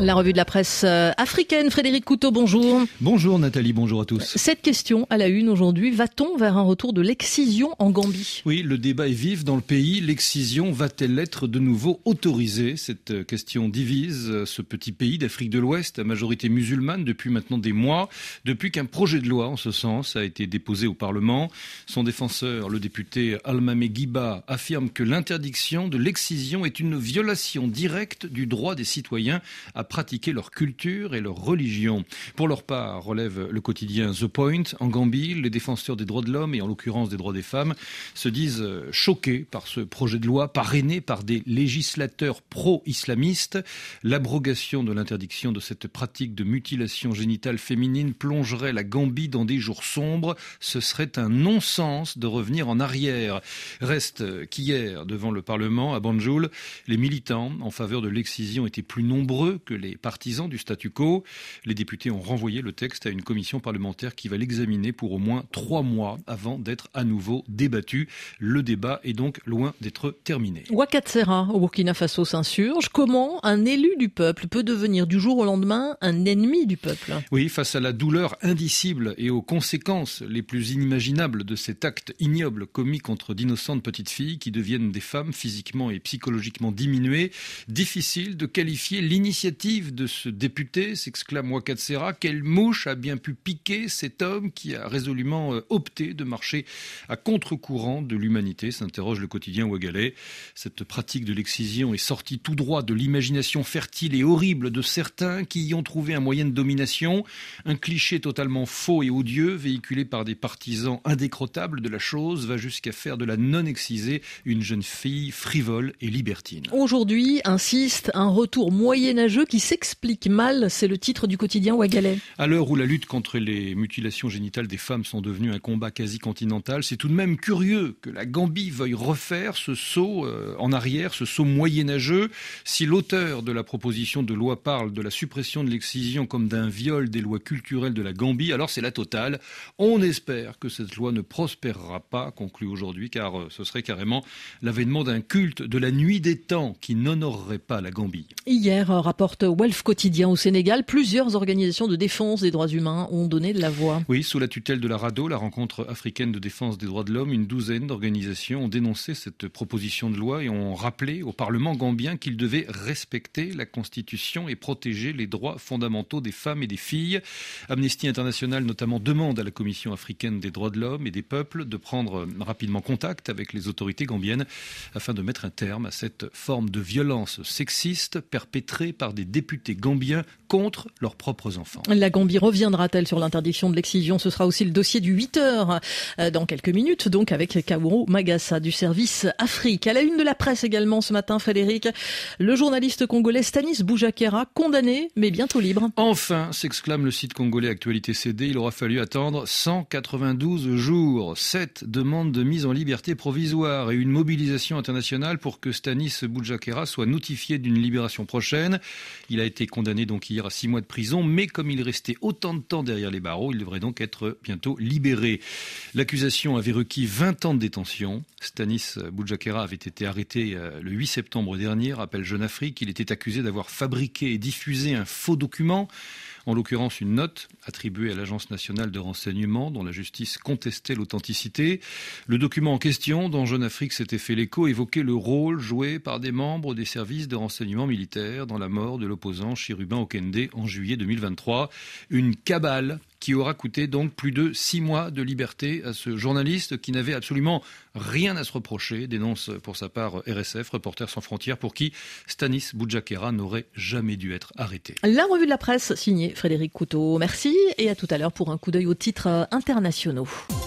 La revue de la presse africaine, Frédéric Couteau, bonjour. Bonjour Nathalie, bonjour à tous. Cette question à la une aujourd'hui, va-t-on vers un retour de l'excision en Gambie ? Oui, le débat est vif dans le pays. L'excision va-t-elle être de nouveau autorisée ? Cette question divise ce petit pays d'Afrique de l'Ouest, à majorité musulmane, depuis maintenant des mois, depuis qu'un projet de loi en ce sens a été déposé au Parlement. Son défenseur, le député Almame Giba, affirme que l'interdiction de l'excision est une violation directe du droit des citoyens à pratiquer leur culture et leur religion. Pour leur part, relève le quotidien The Point, en Gambie, les défenseurs des droits de l'homme et en l'occurrence des droits des femmes se disent choqués par ce projet de loi parrainé par des législateurs pro-islamistes. L'abrogation de l'interdiction de cette pratique de mutilation génitale féminine plongerait la Gambie dans des jours sombres. Ce serait un non-sens de revenir en arrière. Reste qu'hier, devant le Parlement à Banjul, les militants en faveur de l'excision étaient plus nombreux que les partisans du statu quo. Les députés ont renvoyé le texte à une commission parlementaire qui va l'examiner pour au moins 3 mois avant d'être à nouveau débattu. Le débat est donc loin d'être terminé. Ouagattara, au Burkina Faso, s'insurge. Comment un élu du peuple peut devenir du jour au lendemain un ennemi du peuple ? Oui, face à la douleur indicible et aux conséquences les plus inimaginables de cet acte ignoble commis contre d'innocentes petites filles qui deviennent des femmes physiquement et psychologiquement diminuées, difficile de qualifier l'initiative de ce député, s'exclame Ouagattara. Quelle mouche a bien pu piquer cet homme qui a résolument opté de marcher à contre-courant de l'humanité, s'interroge le quotidien ouagalais. Cette pratique de l'excision est sortie tout droit de l'imagination fertile et horrible de certains qui y ont trouvé un moyen de domination, un cliché totalement faux et odieux véhiculé par des partisans indécrottables de la chose va jusqu'à faire de la non-excisée une jeune fille frivole et libertine. Aujourd'hui, insiste un retour moyenâgeux qui s'explique mal, c'est le titre du quotidien ouagalais. À l'heure où la lutte contre les mutilations génitales des femmes sont devenues un combat quasi continental, c'est tout de même curieux que la Gambie veuille refaire ce saut en arrière, ce saut moyenâgeux. Si l'auteur de la proposition de loi parle de la suppression de l'excision comme d'un viol des lois culturelles de la Gambie, alors c'est la totale. On espère que cette loi ne prospérera pas, conclut aujourd'hui, car ce serait carrément l'avènement d'un culte de la nuit des temps qui n'honorerait pas la Gambie. Hier, rapporte Welf Quotidien au Sénégal, plusieurs organisations de défense des droits humains ont donné de la voix. Oui, sous la tutelle de la RADDHO, la rencontre africaine de défense des droits de l'homme, une douzaine d'organisations ont dénoncé cette proposition de loi et ont rappelé au Parlement gambien qu'il devait respecter la Constitution et protéger les droits fondamentaux des femmes et des filles. Amnesty International notamment demande à la Commission africaine des droits de l'homme et des peuples de prendre rapidement contact avec les autorités gambiennes afin de mettre un terme à cette forme de violence sexiste perpétrée par des députés gambiens contre leurs propres enfants. La Gambie reviendra-t-elle sur l'interdiction de l'excision ? Ce sera aussi le dossier du 8h dans quelques minutes, donc avec Kaouro Magassa du service Afrique. À la une de la presse également ce matin, Frédéric, le journaliste congolais Stanis Boujakera, condamné mais bientôt libre. Enfin, s'exclame le site congolais Actualité CD, il aura fallu attendre 192 jours, 7 demandes de mise en liberté provisoire et une mobilisation internationale pour que Stanis Boujakera soit notifié d'une libération prochaine. Il a été condamné donc hier à 6 mois de prison, mais comme il restait autant de temps derrière les barreaux, il devrait donc être bientôt libéré. L'accusation avait requis 20 ans de détention. Stanis Boujakera avait été arrêté le 8 septembre dernier, rappelle Jeune Afrique. Il était accusé d'avoir fabriqué et diffusé un faux document, en l'occurrence une note attribuée à l'Agence nationale de renseignement dont la justice contestait l'authenticité. Le document en question, dont Jeune Afrique s'était fait l'écho, évoquait le rôle joué par des membres des services de renseignement militaire dans la mort de l'opposant Chérubin Okende en juillet 2023. Une cabale qui aura coûté donc plus de 6 mois de liberté à ce journaliste qui n'avait absolument rien à se reprocher, dénonce pour sa part RSF, Reporters sans frontières, pour qui Stanis Boujakera n'aurait jamais dû être arrêté. La revue de la presse signée Frédéric Couteau. Merci et à tout à l'heure pour un coup d'œil aux titres internationaux.